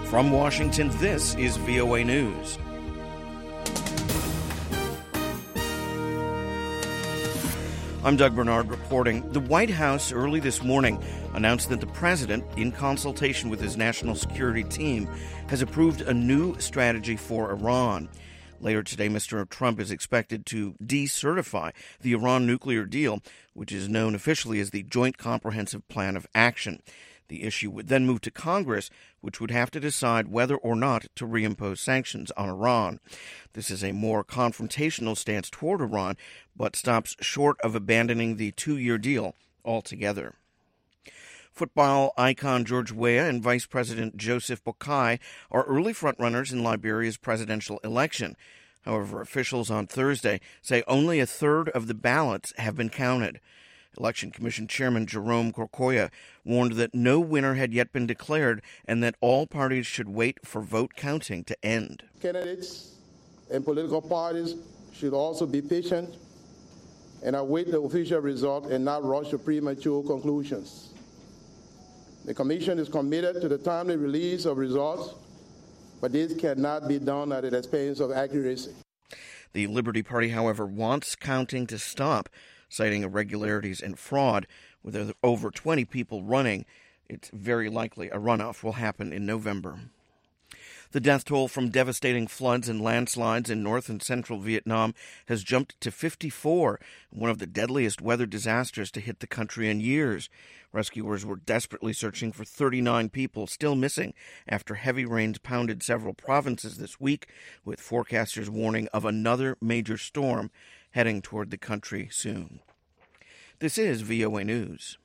From Washington, this is VOA News. I'm Doug Bernard reporting. The White House early this morning announced that the president, in consultation with his national security team, has approved a new strategy for Iran. Later today, Mr. Trump is expected to decertify the Iran nuclear deal, which is known officially as the Joint Comprehensive Plan of Action. The issue would then move to Congress, which would have to decide whether or not to reimpose sanctions on Iran. This is a more confrontational stance toward Iran, but stops short of abandoning the two-year deal altogether. Football icon George Weah and Vice President Joseph Boakai are early frontrunners in Liberia's presidential election. However, officials on Thursday say only a third of the ballots have been counted. Election Commission Chairman Jerome Korkoya warned that no winner had yet been declared and that all parties should wait for vote counting to end. Candidates and political parties should also be patient and await the official result and not rush to premature conclusions. The Commission is committed to the timely release of results, but this cannot be done at the expense of accuracy. The Liberty Party, however, wants counting to stop, citing irregularities and fraud. With over 20 people running, it's very likely a runoff will happen in November. The death toll from devastating floods and landslides in north and central Vietnam has jumped to 54, one of the deadliest weather disasters to hit the country in years. Rescuers were desperately searching for 39 people still missing after heavy rains pounded several provinces this week, with forecasters warning of another major storm heading toward the country soon. This is VOA News.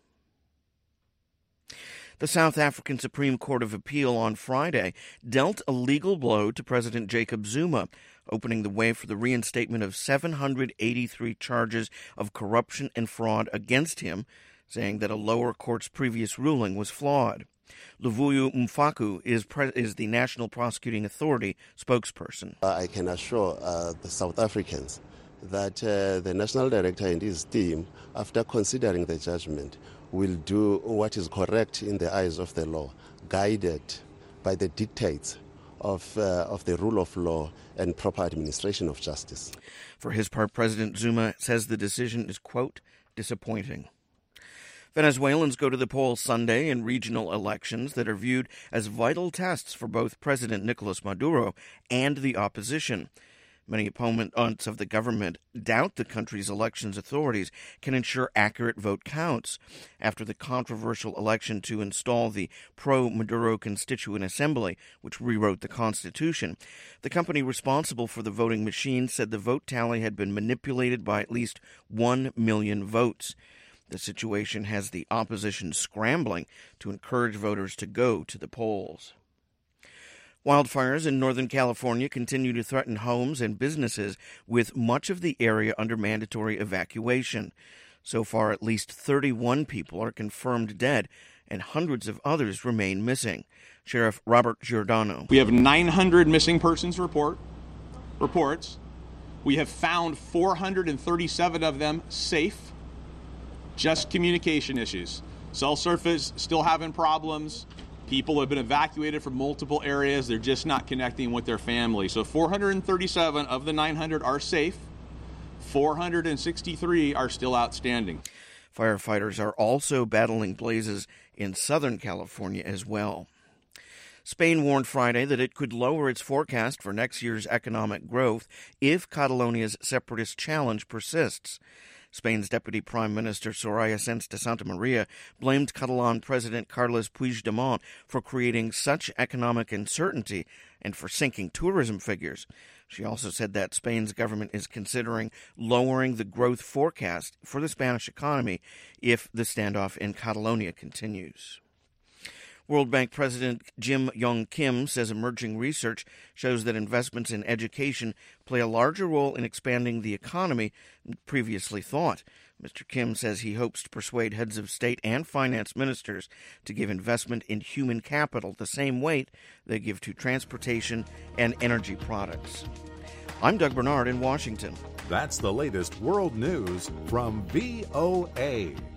The South African Supreme Court of Appeal on Friday dealt a legal blow to President Jacob Zuma, opening the way for the reinstatement of 783 charges of corruption and fraud against him, saying that a lower court's previous ruling was flawed. Luvuyo Mfaku is the National Prosecuting Authority spokesperson. I can assure the South Africans that the National Director and his team, after considering the judgment, will do what is correct in the eyes of the law, guided by the dictates of the rule of law and proper administration of justice. For his part, President Zuma says the decision is, quote, disappointing. Venezuelans go to the polls Sunday in regional elections that are viewed as vital tests for both President Nicolas Maduro and the opposition. Many opponents of the government doubt the country's elections authorities can ensure accurate vote counts. After the controversial election to install the pro-Maduro Constituent Assembly, which rewrote the Constitution, the company responsible for the voting machine said the vote tally had been manipulated by at least 1 million votes. The situation has the opposition scrambling to encourage voters to go to the polls. Wildfires in Northern California continue to threaten homes and businesses, with much of the area under mandatory evacuation. So far, at least 31 people are confirmed dead, and hundreds of others remain missing. Sheriff Robert Giordano. We have 900 missing persons reports. We have found 437 of them safe. Just communication issues. Cell service still having problems. People have been evacuated from multiple areas. They're just not connecting with their family. So 437 of the 900 are safe. 463 are still outstanding. Firefighters are also battling blazes in Southern California as well. Spain warned Friday that it could lower its forecast for next year's economic growth if Catalonia's separatist challenge persists. Spain's Deputy Prime Minister Soraya Sáenz de Santamaría blamed Catalan President Carles Puigdemont for creating such economic uncertainty and for sinking tourism figures. She also said that Spain's government is considering lowering the growth forecast for the Spanish economy if the standoff in Catalonia continues. World Bank President Jim Yong Kim says emerging research shows that investments in education play a larger role in expanding the economy than previously thought. Mr. Kim says he hopes to persuade heads of state and finance ministers to give investment in human capital the same weight they give to transportation and energy products. I'm Doug Bernard in Washington. That's the latest world news from VOA.